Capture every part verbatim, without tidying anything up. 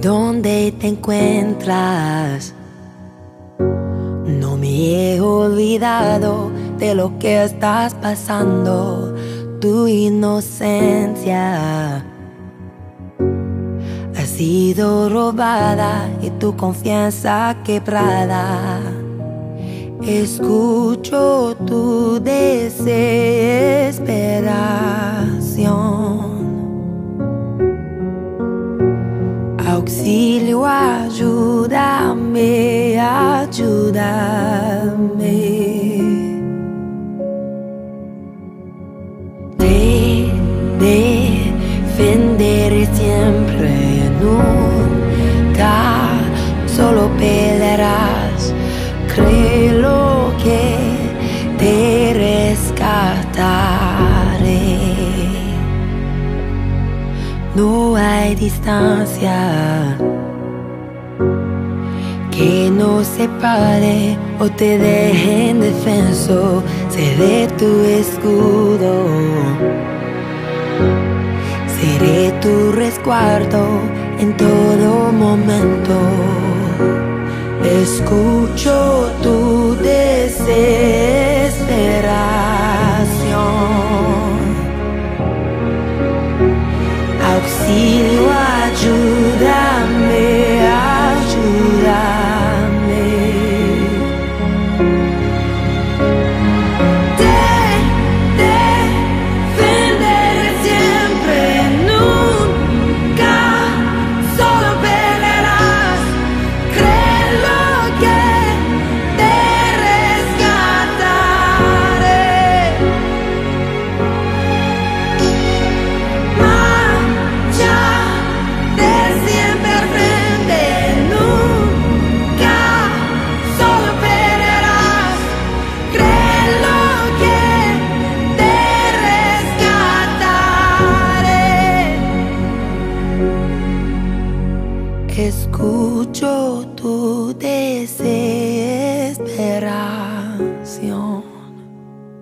¿Dónde te encuentras? No me he olvidado de lo que estás pasando. Tu inocencia ha sido robada y tu confianza quebrada. Escucho tu desesperación. Auxilio, ayúdame, ayúdame. Te defenderé siempre, nunca solo pelearás. Creo que te rescataré. No hay distancia que nos separe o te deje indefenso. Seré tu escudo, seré tu resguardo en todo momento. Escucho tu desesperación. Auxilio, ayúdame, ayúdame. Te defenderé siempre, nunca solo pelearás. Creo que te rescataré. Escucho tu desesperación.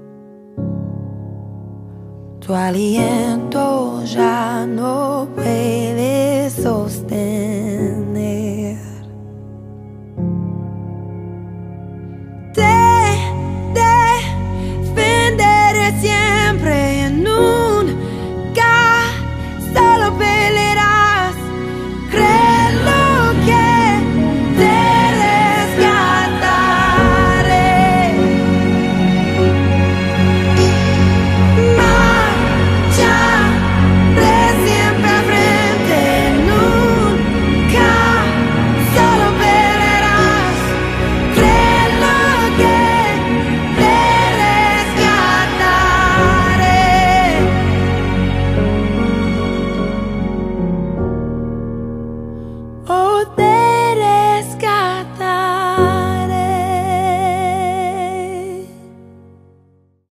Tu aliento ya no puede